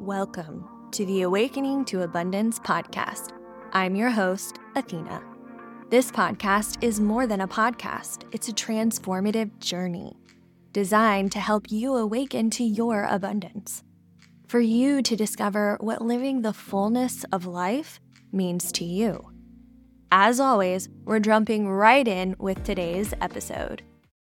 Welcome to the Awakening to Abundance podcast. I'm your host, Athena. This podcast is more than a podcast, it's a transformative journey designed to help you awaken to your abundance. For you to discover what living the fullness of life means to you. As always, we're jumping right in with today's episode.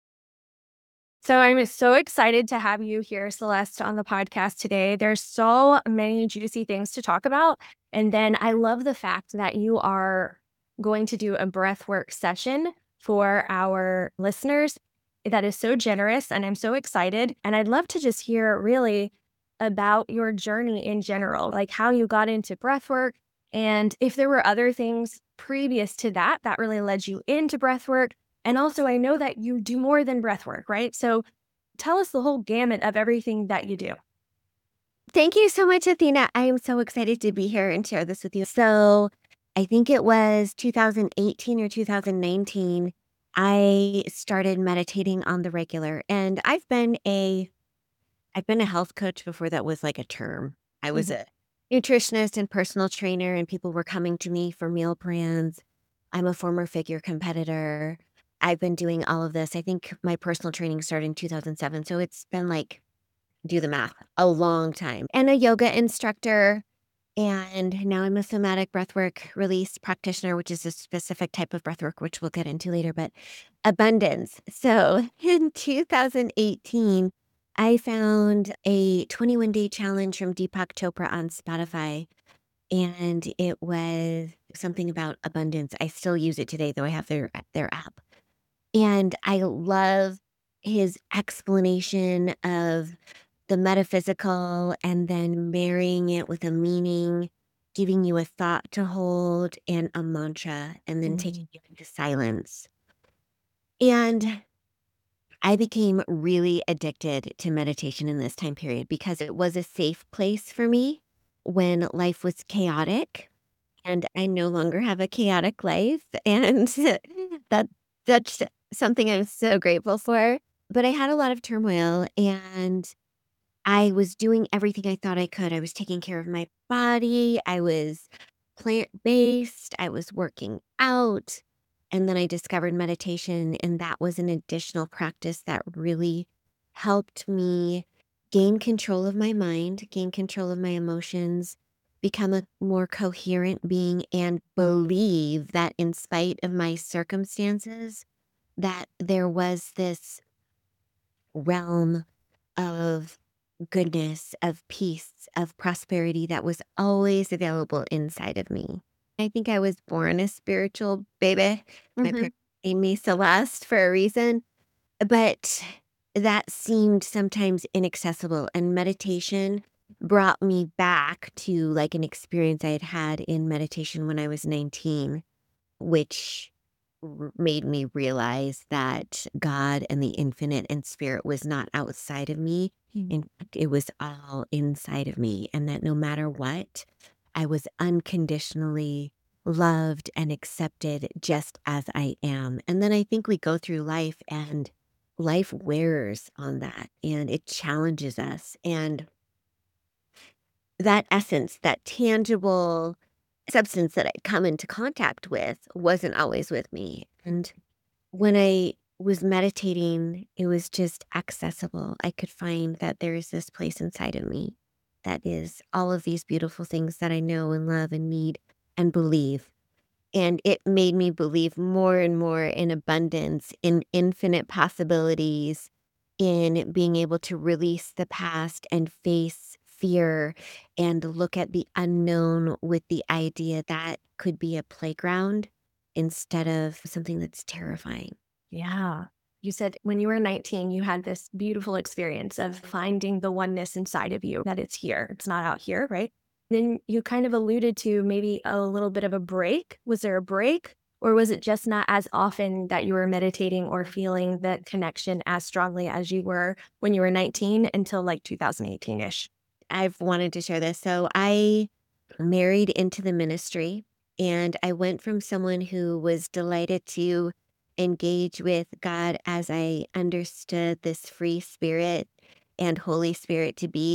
So I'm so excited to have you here, Celeste, on the podcast today. There's so many juicy things to talk about. And then I love the fact that you are going to do a breathwork session for our listeners. That is so generous, and I'm so excited. And I'd love to just hear really about your journey in general, like how you got into breathwork, and if there were other things previous to that that really led you into breathwork. And also, I know that you do more than breath work, right? So tell us the whole gamut of everything that you do. Thank you so much, Athena. I am so excited to be here and share this with you. So I think it was 2018 or 2019, I started meditating on the regular. And I've been a health coach before that was like a term. I was a nutritionist and personal trainer, and people were coming to me for meal plans. I'm a former figure competitor. I've been doing all of this. I think my personal training started in 2007. So it's been like, do the math, a long time. And a yoga instructor. And now I'm a somatic breathwork release practitioner, which is a specific type of breathwork, which we'll get into later, but abundance. So in 2018, I found a 21-day challenge from Deepak Chopra on Spotify. And it was something about abundance. I still use it today, though I have their app. And I love his explanation of the metaphysical and then marrying it with a meaning, giving you a thought to hold and a mantra, and then taking you into silence. And I became really addicted to meditation in this time period because it was a safe place for me when life was chaotic. And I no longer have a chaotic life. And that's something I'm so grateful for. But I had a lot of turmoil, and I was doing everything I thought I could. I was taking care of my body. I was plant-based. I was working out. And then I discovered meditation, and that was an additional practice that really helped me gain control of my mind, gain control of my emotions, become a more coherent being, and believe that in spite of my circumstances, that there was this realm of goodness, of peace, of prosperity that was always available inside of me. I think I was born a spiritual baby. My parents named me Celeste for a reason, but that seemed sometimes inaccessible. And meditation brought me back to like an experience I had had in meditation when I was 19, which made me realize that God and the infinite and spirit was not outside of me. In fact, it was all inside of me. And that no matter what, I was unconditionally loved and accepted just as I am. And then I think we go through life, and life wears on that, and it challenges us. And that essence, that tangible substance that I'd come into contact with wasn't always with me. And when I was meditating, it was just accessible. I could find that there is this place inside of me that is all of these beautiful things that I know and love and need and believe. And it made me believe more and more in abundance, in infinite possibilities, in being able to release the past and face fear and look at the unknown with the idea that could be a playground instead of something that's terrifying. Yeah. You said when you were 19, you had this beautiful experience of finding the oneness inside of you, that it's here. It's not out here, right? Then you kind of alluded to maybe a little bit of a break. Was there a break? Or was it just not as often that you were meditating or feeling that connection as strongly as you were when you were 19 until like 2018-ish? I've wanted to share this. So I married into the ministry, and I went from someone who was delighted to engage with God as I understood this free spirit and Holy Spirit to be,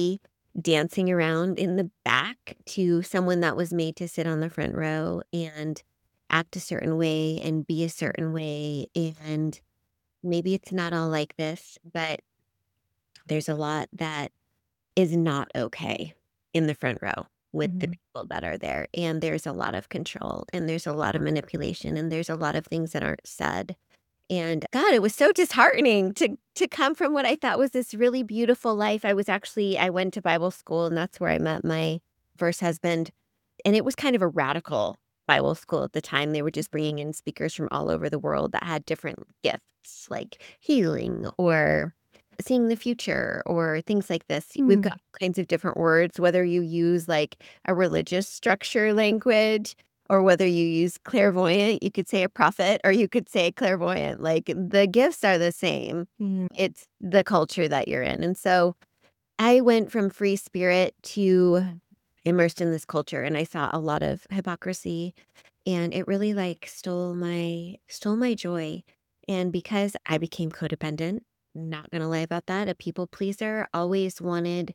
dancing around in the back to someone that was made to sit on the front row and act a certain way and be a certain way. And maybe it's not all like this, but there's a lot that is not okay in the front row with the Mhm. people that are there. And there's a lot of control and there's a lot of manipulation and there's a lot of things that aren't said. And God, it was so disheartening to come from what I thought was this really beautiful life. I went to Bible school and that's where I met my first husband. And it was kind of a radical Bible school at the time. They were just bringing in speakers from all over the world that had different gifts, like healing or seeing the future or things like this. We've got Mm. all kinds of different words, whether you use like a religious structure language or whether you use clairvoyant, you could say a prophet or you could say clairvoyant. Like the gifts are the same. Mm. It's the culture that you're in. And so I went from free spirit to immersed in this culture and I saw a lot of hypocrisy and it really like stole my joy. And because I became codependent, not gonna lie about that, a people pleaser, always wanted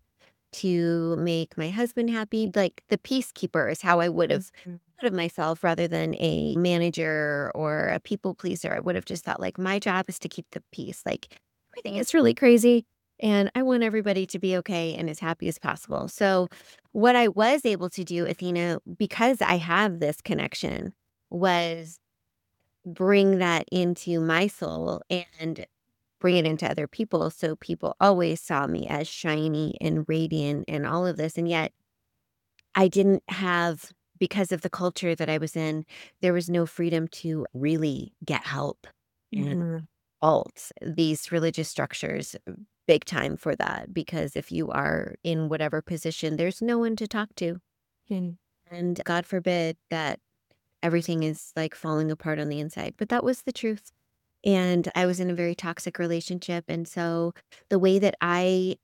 to make my husband happy. Like the peacekeeper is how I would have Mhm. thought of myself rather than a manager or a people pleaser. I would have just thought like my job is to keep the peace. Like everything is really crazy and I want everybody to be okay and as happy as possible. So what I was able to do, Athena, because I have this connection, was bring that into my soul and bring it into other people. So people always saw me as shiny and radiant and all of this. And yet I didn't have, because of the culture that I was in, there was no freedom to really get help and Mhm. alt these religious structures big time for that. Because if you are in whatever position, there's no one to talk to. Mm. And God forbid that everything is like falling apart on the inside. But that was the truth. And I was in a very toxic relationship. And so the way that I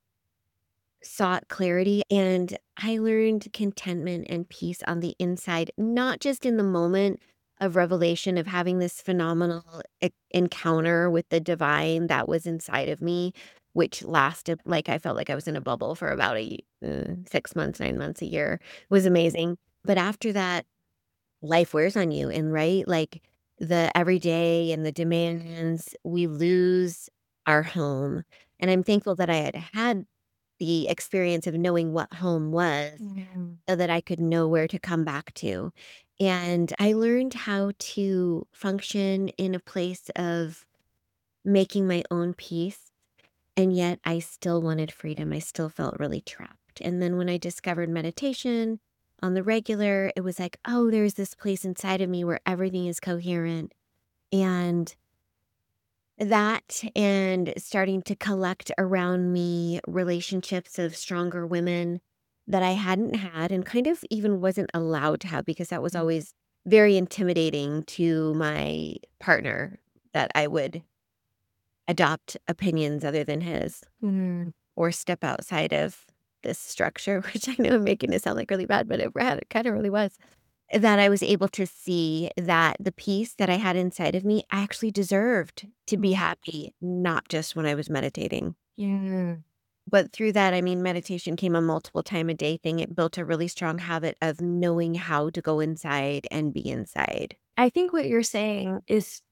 sought clarity and I learned contentment and peace on the inside, not just in the moment of revelation of having this phenomenal encounter with the divine that was inside of me, which lasted like I felt like I was in a bubble for about 6 months, 9 months, a year. It was amazing. But after that, life wears on you and right like the everyday and the demands we lose our home and I'm thankful that I had the experience of knowing what home was Mhm. so that I could know where to come back to and I learned how to function in a place of making my own peace and yet I still wanted freedom. I still felt really trapped. And then when I discovered meditation on the regular, it was like, oh, there's this place inside of me where everything is coherent. And that and starting to collect around me relationships of stronger women that I hadn't had and kind of even wasn't allowed to have because that was always very intimidating to my partner that I would adopt opinions other than his. Mhm. Or step outside of this structure, which I know I'm making it sound like really bad, but it kind of really was. That I was able to see that the peace that I had inside of me, I actually deserved to be happy, not just when I was meditating. Yeah. But through that, I mean, meditation came a multiple time a day thing. It built a really strong habit of knowing how to go inside and be inside. I think what you're saying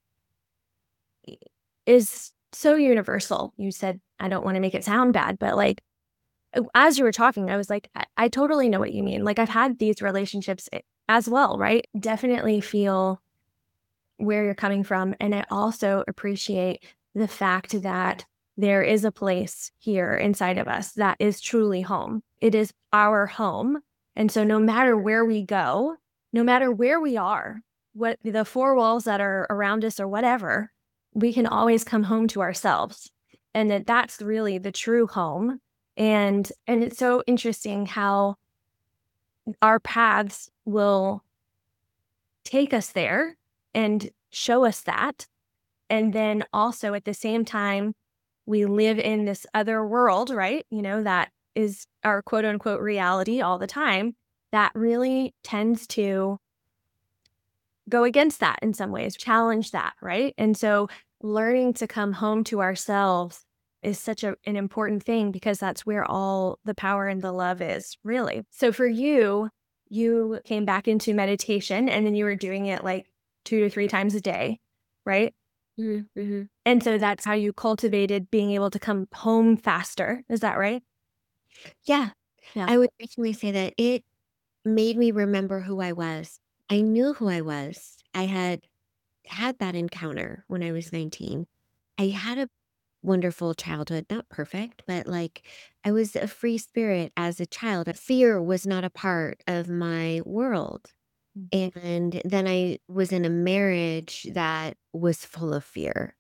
is so universal. You said, I don't want to make it sound bad, but like as you were talking, I was like, I totally know what you mean. Like I've had these relationships as well, right? Definitely feel where you're coming from. And I also appreciate the fact that there is a place here inside of us that is truly home. It is our home. And so no matter where we go, no matter where we are, what the four walls that are around us or whatever, we can always come home to ourselves. And that's really the true home. And it's so interesting how our paths will take us there and show us that. And then also at the same time, we live in this other world, right? That is our quote unquote reality all the time that really tends to go against that in some ways, challenge that, right? And so learning to come home to ourselves is such an important thing because that's where all the power and the love is, really. So for you, you came back into meditation and then you were doing it like 2 to 3 times a day, right? Mm-hmm. And so that's how you cultivated being able to come home faster. Is that right? Yeah. Yeah. I would originally say that it made me remember who I was. I knew who I was. I had that encounter when I was 19. I had a wonderful childhood, not perfect, but like I was a free spirit as a child. Fear was not a part of my world. And then I was in a marriage that was full of fear,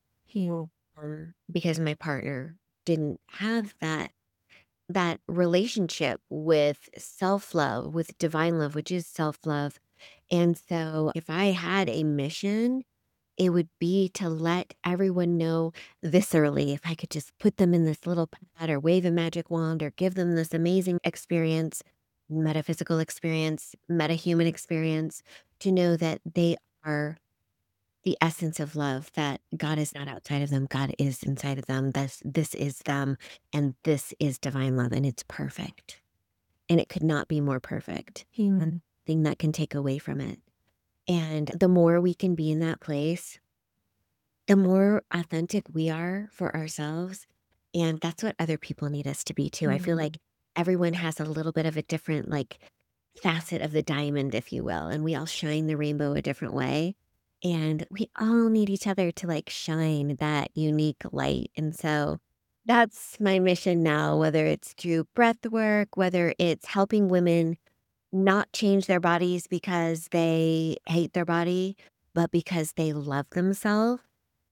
because my partner didn't have that relationship with self-love, with divine love, which is self-love. And so if I had a mission, it would be to let everyone know viscerally, if I could just put them in this little pad or wave a magic wand or give them this amazing experience, metaphysical experience, metahuman experience, to know that they are the essence of love, that God is not outside of them, God is inside of them. This is them, and this is divine love, and it's perfect. And it could not be more perfect. And thing that can take away from it. And the more we can be in that place, the more authentic we are for ourselves. And that's what other people need us to be too. I feel like everyone has a little bit of a different, like, facet of the diamond, if you will, and we all shine the rainbow a different way. And we all need each other to like shine that unique light. And so that's my mission now, whether it's through breath work, whether it's helping women not change their bodies because they hate their body, but because they love themselves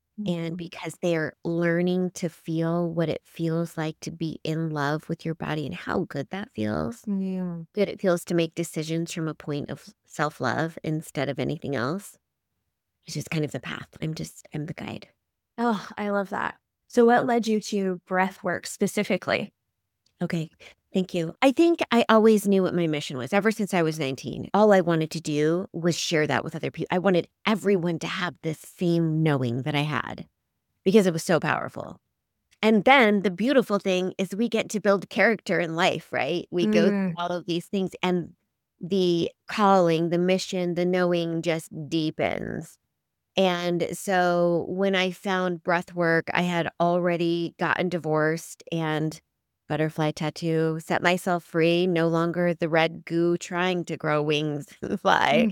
and because they're learning to feel what it feels like to be in love with your body and how good that feels. Yeah. Good it feels to make decisions from a point of self-love instead of anything else. It's just kind of the path. I'm the guide. Oh, I love that. So what led you to breath work specifically? Okay. Thank you. I think I always knew what my mission was ever since I was 19. All I wanted to do was share that with other people. I wanted everyone to have this same knowing that I had because it was so powerful. And then the beautiful thing is we get to build character in life, right? We go through all of these things and the calling, the mission, the knowing just deepens. And so when I found breath work, I had already gotten divorced and butterfly tattoo, set myself free, no longer the red goo trying to grow wings and fly.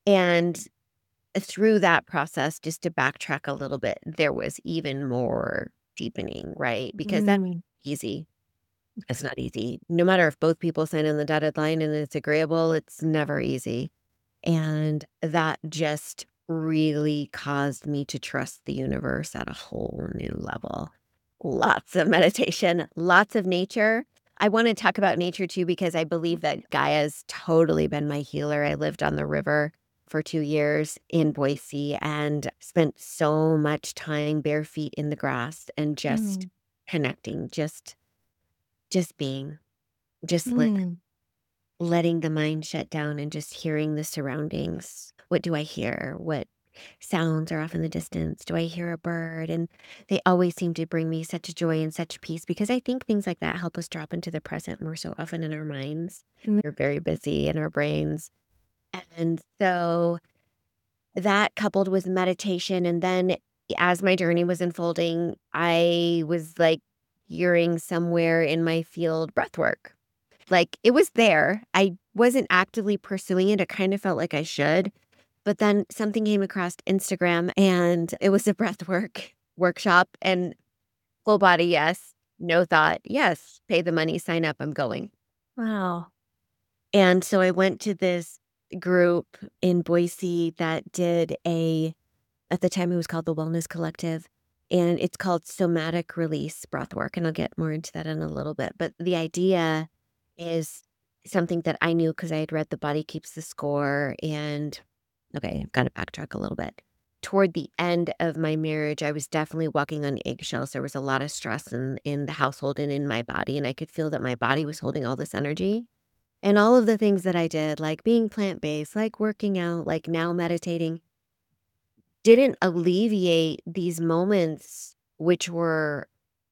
And through that process, just to backtrack a little bit, there was even more deepening, right? Because that's easy. It's not easy. No matter if both people sign on the dotted line and it's agreeable, it's never easy. And that just really caused me to trust the universe at a whole new level. Lots of meditation, lots of nature. I want to talk about nature too, because I believe that Gaia's totally been my healer. I lived on the river for 2 years in Boise and spent so much time bare feet in the grass and just connecting, just being, just letting the mind shut down and just hearing the surroundings. What do I hear? What sounds are off in the distance? Do I hear a bird? And they always seem to bring me such joy and such peace because I think things like that help us drop into the present more so often in our minds. We're very busy in our brains. And so that coupled with meditation, and then as my journey was unfolding, I was like hearing somewhere in my field breath work. Like, it was there. I wasn't actively pursuing it. I kind of felt like I should. But then something came across Instagram and it was a breath work workshop and full body, yes. No thought, yes. Pay the money, sign up, I'm going. Wow. And so I went to this group in Boise that did at the time it was called the Wellness Collective. And it's called somatic release breath work. And I'll get more into that in a little bit. But the idea is something that I knew because I had read The Body Keeps the Score. And okay, I've got to backtrack a little bit. Toward the end of my marriage, I was definitely walking on eggshells. There was a lot of stress in the household and in my body. And I could feel that my body was holding all this energy. And all of the things that I did, like being plant-based, like working out, like now meditating, didn't alleviate these moments, which were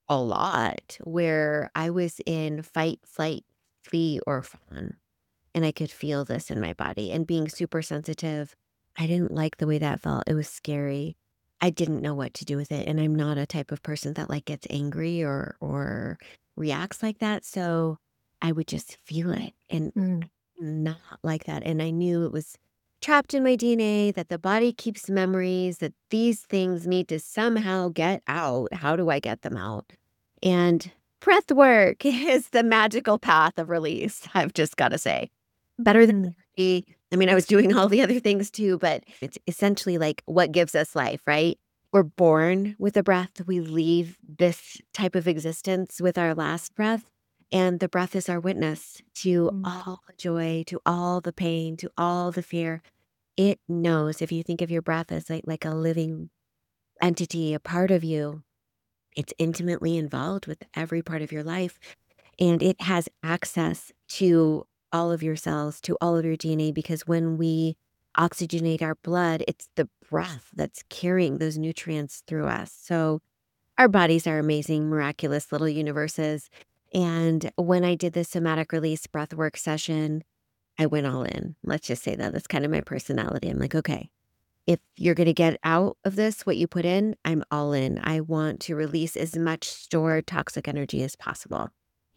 a lot where I was in fight, flight, flee, or fawn. And I could feel this in my body. And being super sensitive, I didn't like the way that felt. It was scary. I didn't know what to do with it. And I'm not a type of person that like gets angry or reacts like that. So I would just feel it and Mm. not like that. And I knew it was trapped in my DNA, that the body keeps memories, that these things need to somehow get out. How do I get them out? And breath work is the magical path of release, I've just got to say. Better than Mm. therapy. I mean, I was doing all the other things too, but it's essentially like what gives us life, right? We're born with a breath. We leave this type of existence with our last breath. And the breath is our witness to Mm. all the joy, to all the pain, to all the fear. It knows, if you think of your breath as like a living entity, a part of you, it's intimately involved with every part of your life. And it has access to all of your cells, to all of your DNA, because when we oxygenate our blood, it's the breath that's carrying those nutrients through us. So our bodies are amazing, miraculous little universes. And when I did the somatic release breathwork session, I went all in. Let's just say that that's kind of my personality. I'm like, okay, if you're going to get out of this what you put in, I'm all in. I want to release as much stored toxic energy as possible.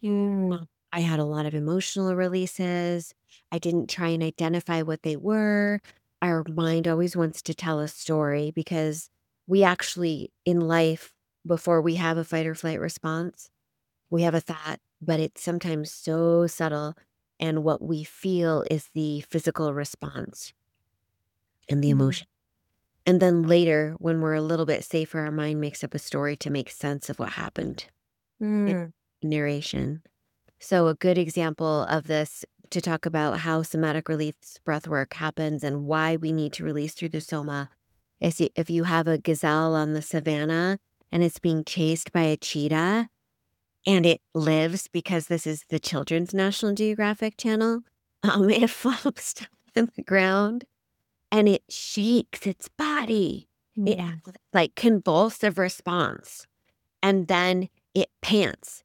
I had a lot of emotional releases. I didn't try and identify what they were. Our mind always wants to tell a story because we actually, in life, before we have a fight or flight response, we have a thought, but it's sometimes so subtle. And what we feel is the physical response and the Mm. emotion. And then later, when we're a little bit safer, our mind makes up a story to make sense of what happened. It's Mm. narration. So, a good example of this to talk about how somatic release breath work happens and why we need to release through the soma is if you have a gazelle on the savannah and it's being chased by a cheetah and it lives because this is the Children's National Geographic channel, it flops down to the ground and it shakes its body. It has Mm. like convulsive response and then it pants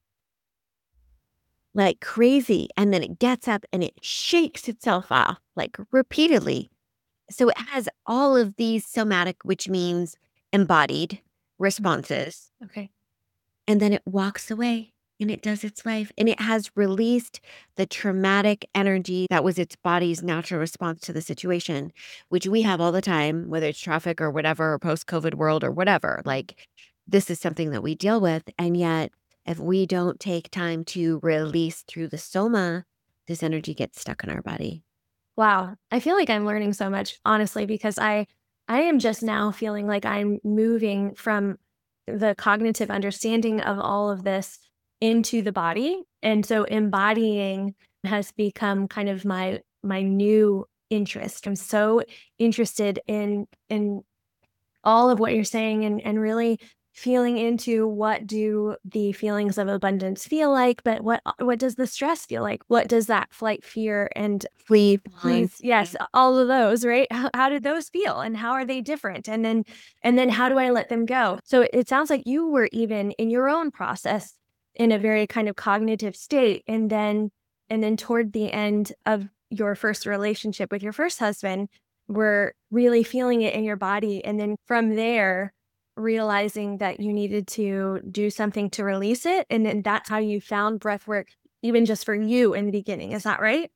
like crazy. And then it gets up and it shakes itself off like repeatedly. So it has all of these somatic, which means embodied responses. Okay. And then it walks away and it does its life. And it has released the traumatic energy that was its body's natural response to the situation, which we have all the time, whether it's traffic or whatever, or post COVID world or whatever. Like this is something that we deal with. And yet, if we don't take time to release through the soma, this energy gets stuck in our body. Wow. I feel like I'm learning so much, honestly, because I am just now feeling like I'm moving from the cognitive understanding of all of this into the body. And so embodying has become kind of my new interest. I'm so interested in all of what you're saying and really feeling into what do the feelings of abundance feel like, but what does the stress feel like? What does that flight, fear, and Flee, fawn. please, yes, all of those, right? How did those feel and how are they different? And then how do I let them go? So it sounds like you were even in your own process in a very kind of cognitive state. And then toward the end of your first relationship with your first husband, were really feeling it in your body. And then from there, realizing that you needed to do something to release it. And then that's how you found breath work, even just for you in the beginning. Is that right?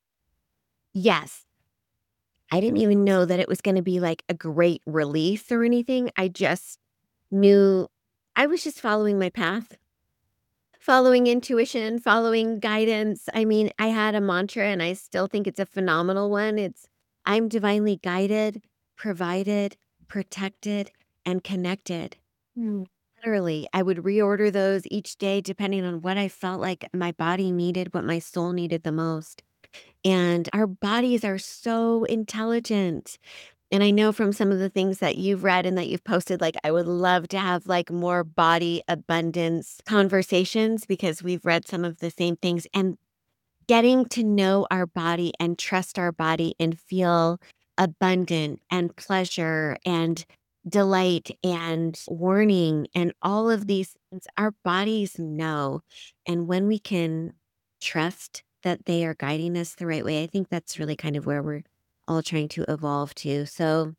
Yes. I didn't even know that it was going to be like a great release or anything. I just knew I was just following my path, following intuition, following guidance. I mean, I had a mantra and I still think it's a phenomenal one. It's I'm divinely guided, provided, protected, and connected. Mm. Literally, I would reorder those each day depending on what I felt like my body needed, what my soul needed the most. And our bodies are so intelligent. And I know from some of the things that you've read and that you've posted, like I would love to have like more body abundance conversations because we've read some of the same things and getting to know our body and trust our body and feel abundant and pleasure and delight and warning and all of these things our bodies know. And when we can trust that they are guiding us the right way, I think that's really kind of where we're all trying to evolve to. So,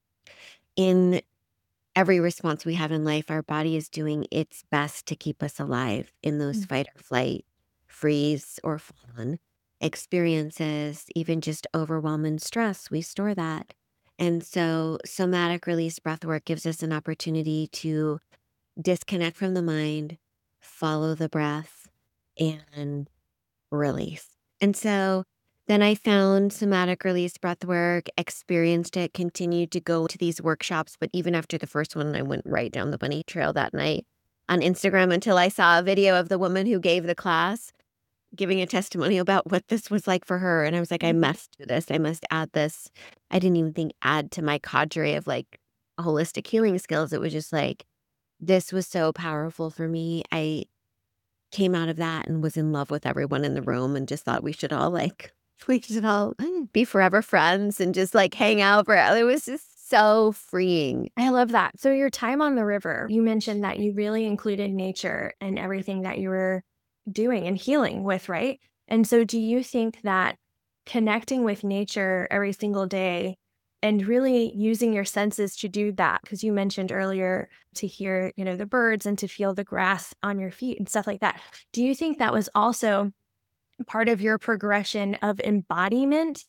in every response we have in life, our body is doing its best to keep us alive in those Mm. fight or flight, freeze or fawn experiences, even just overwhelm and stress. We store that. And so, somatic release breath work gives us an opportunity to disconnect from the mind, follow the breath, and release. And so then I found somatic release breath work, experienced it, continued to go to these workshops. But even after the first one, I went right down the bunny trail that night on Instagram until I saw a video of the woman who gave the class giving a testimonial about what this was like for her. And I was like, I must do this. I must add this. I didn't even think add to my cadre of like holistic healing skills. It was just like, this was so powerful for me. I came out of that and was in love with everyone in the room and just thought we should all be forever friends and just like hang out forever. It was just so freeing. I love that. So your time on the river, you mentioned that you really included nature and everything that you were doing and healing with, right? And so do you think that connecting with nature every single day and really using your senses to do that, because you mentioned earlier to hear, the birds and to feel the grass on your feet and stuff like that. Do you think that was also part of your progression of embodiment?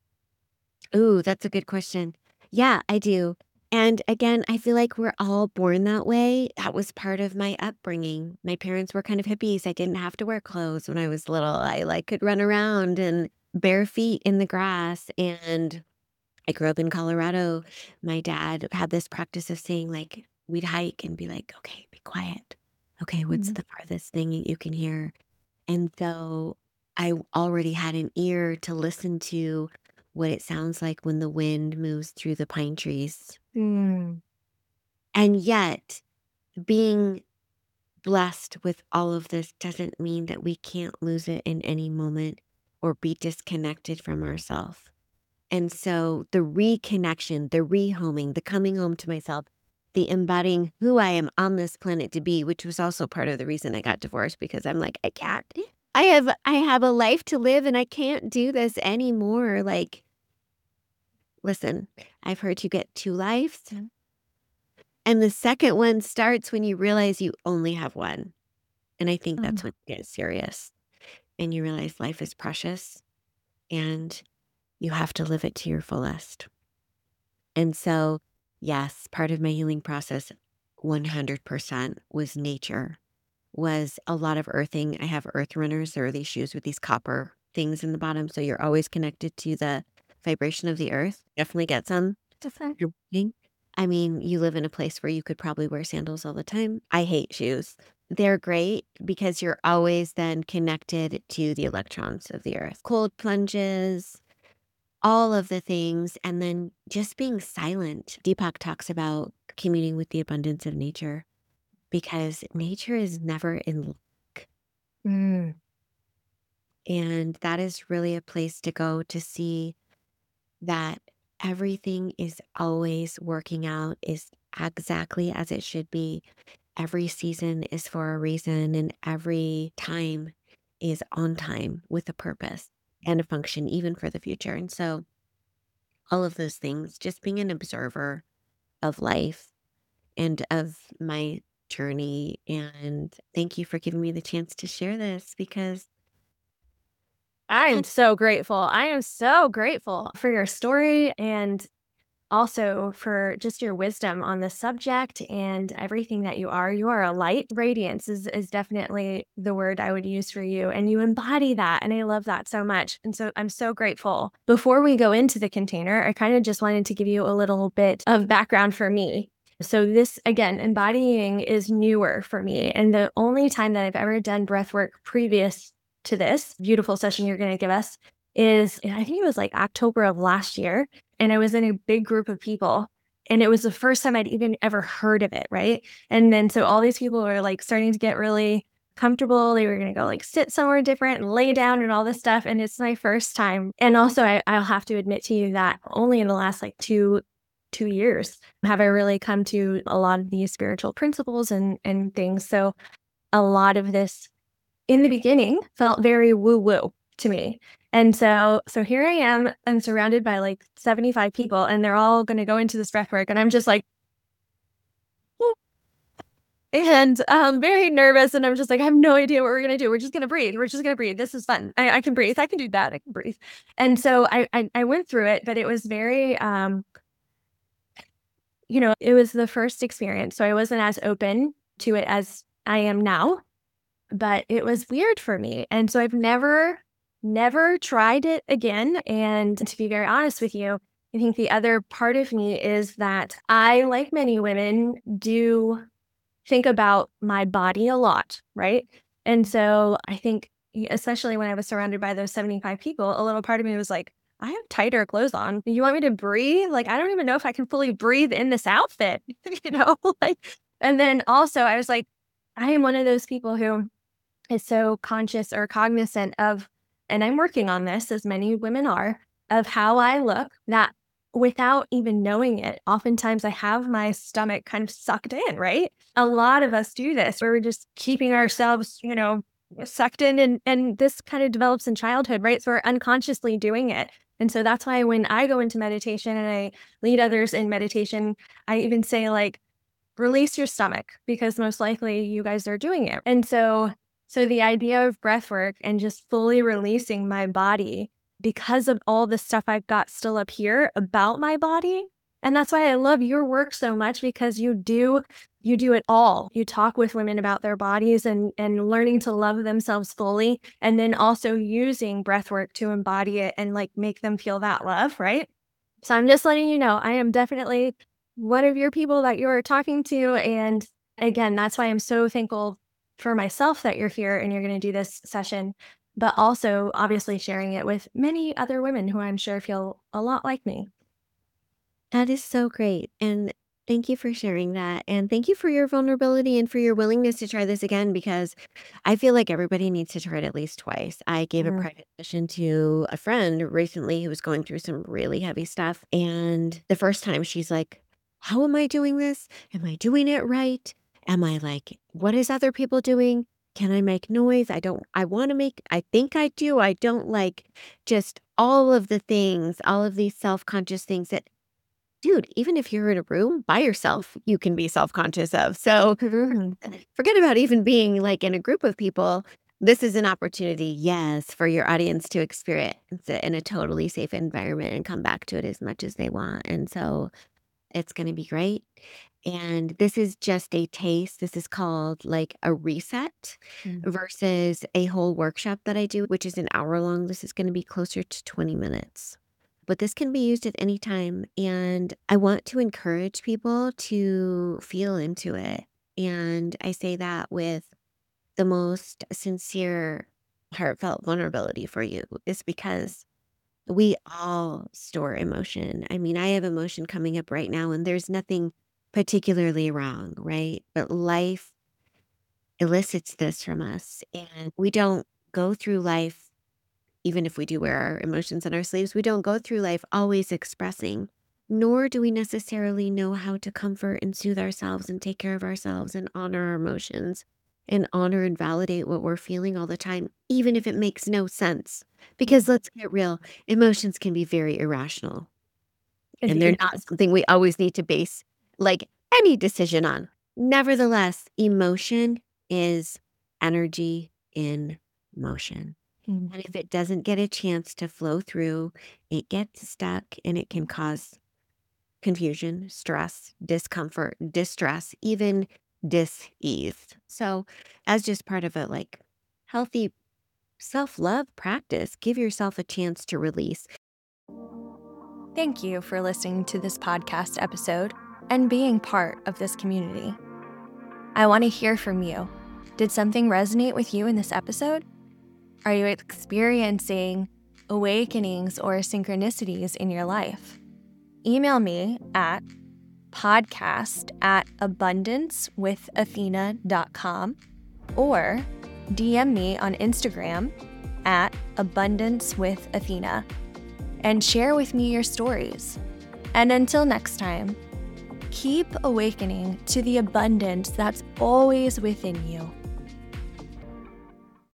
Ooh, that's a good question. Yeah, I do. And again, I feel like we're all born that way. That was part of my upbringing. My parents were kind of hippies. I didn't have to wear clothes when I was little. I like could run around and bare feet in the grass. And I grew up in Colorado. My dad had this practice of saying, like, we'd hike and be like, okay, be quiet. Okay, what's Mhm. the farthest thing you can hear? And so I already had an ear to listen to what it sounds like when the wind moves through the pine trees. Mm. And yet, being blessed with all of this doesn't mean that we can't lose it in any moment or be disconnected from ourselves. And so the reconnection, the rehoming, the coming home to myself, the embodying who I am on this planet to be, which was also part of the reason I got divorced because I'm like, I can't. I have a life to live and I can't do this anymore. Like, listen, I've heard you get two lives. And the second one starts when you realize you only have one. And I think that's when you get serious and you realize life is precious and you have to live it to your fullest. And so, yes, part of my healing process 100% was nature, was a lot of earthing. I have earth runners. There are these shoes with these copper things in the bottom. So you're always connected to the vibration of the earth. Definitely get some. You're walking. I mean, you live in a place where you could probably wear sandals all the time. I hate shoes. They're great because you're always then connected to the electrons of the earth. Cold plunges, all of the things, and then just being silent. Deepak talks about communing with the abundance of nature because nature is never in lack. Mm. And that is really a place to go to see that everything is always working out, is exactly as it should be. Every season is for a reason, and every time is on time with a purpose and a function, even for the future. And so, all of those things, just being an observer of life and of my journey. And thank you for giving me the chance to share this because I am so grateful. I am so grateful for your story and also for just your wisdom on the subject and everything that you are. You are a light. Radiance is definitely the word I would use for you. And you embody that. And I love that so much. And so I'm so grateful. Before we go into the container, I kind of just wanted to give you a little bit of background for me. So this, again, embodying is newer for me. And the only time that I've ever done breath work previous to this beautiful session you're going to give us is, I think it was like October of last year. And I was in a big group of people. And it was the first time I'd even ever heard of it, right? And then so all these people were like starting to get really comfortable. They were going to go like sit somewhere different and lay down and all this stuff. And it's my first time. And also, I'll have to admit to you that only in the last like 2 2 years have I really come to a lot of these spiritual principles and things. So a lot of this in the beginning felt very woo-woo to me. And so here I am, I'm surrounded by like 75 people and they're all going to go into this breath work. And I'm just like, and very nervous. And I'm just like, I have no idea what we're going to do. We're just going to breathe. We're just going to breathe. This is fun. I can breathe. I can do that. I can breathe. And so I went through it, but it was very, it was the first experience. So I wasn't as open to it as I am now, but it was weird for me. And so I've never tried it again. And to be very honest with you, I think the other part of me is that I, like many women, do think about my body a lot, right? And so I think, especially when I was surrounded by those 75 people, a little part of me was like, I have tighter clothes on. You want me to breathe? Like, I don't even know if I can fully breathe in this outfit, like, and then also I was like, I am one of those people who is so conscious or cognizant of, and I'm working on this, as many women are, of how I look, that without even knowing it, oftentimes I have my stomach kind of sucked in, right? A lot of us do this where we're just keeping ourselves, sucked in, and this kind of develops in childhood, right? So we're unconsciously doing it. And so that's why when I go into meditation and I lead others in meditation, I even say like, release your stomach, because most likely you guys are doing it. And so the idea of breath work and just fully releasing my body because of all the stuff I've got still up here about my body. And that's why I love your work so much, because you do it all. You talk with women about their bodies and learning to love themselves fully, and then also using breath work to embody it and like make them feel that love, right? So I'm just letting you know, I am definitely one of your people that you're talking to. And again, that's why I'm so thankful for myself that you're here and you're going to do this session, but also obviously sharing it with many other women who I'm sure feel a lot like me. That is so great. And thank you for sharing that. And thank you for your vulnerability and for your willingness to try this again, because I feel like everybody needs to try it at least twice. I gave a private session to a friend recently who was going through some really heavy stuff. And the first time she's like, how am I doing this? Am I doing it right? Am I like, what is other people doing? Can I make noise? I think I do. I don't, like, just all of the things, all of these self-conscious things that, dude, even if you're in a room by yourself, you can be self-conscious of. So forget about even being like in a group of people. This is an opportunity, yes, for your audience to experience it in a totally safe environment and come back to it as much as they want. And so it's going to be great. And this is just a taste. This is called like a reset versus a whole workshop that I do, which is an hour long. This is going to be closer to 20 minutes. But this can be used at any time. And I want to encourage people to feel into it. And I say that with the most sincere, heartfelt vulnerability for you, is because we all store emotion. I mean, I have emotion coming up right now, and there's nothing particularly wrong, right? But life elicits this from us, and we don't go through life, even if we do wear our emotions on our sleeves, we don't go through life always expressing, nor do we necessarily know how to comfort and soothe ourselves and take care of ourselves and honor our emotions and honor and validate what we're feeling all the time, even if it makes no sense. Because let's get real, emotions can be very irrational. And they're not something we always need to base like any decision on. Nevertheless, emotion is energy in motion. And if it doesn't get a chance to flow through, it gets stuck, and it can cause confusion, stress, discomfort, distress, even dis-ease. So as just part of a like healthy self-love practice, give yourself a chance to release. Thank you for listening to this podcast episode and being part of this community. I want to hear from you. Did something resonate with you in this episode? Are you experiencing awakenings or synchronicities in your life? Email me at podcast@abundancewithathena.com or DM me on Instagram at abundancewithathena and share with me your stories. And until next time, keep awakening to the abundance that's always within you.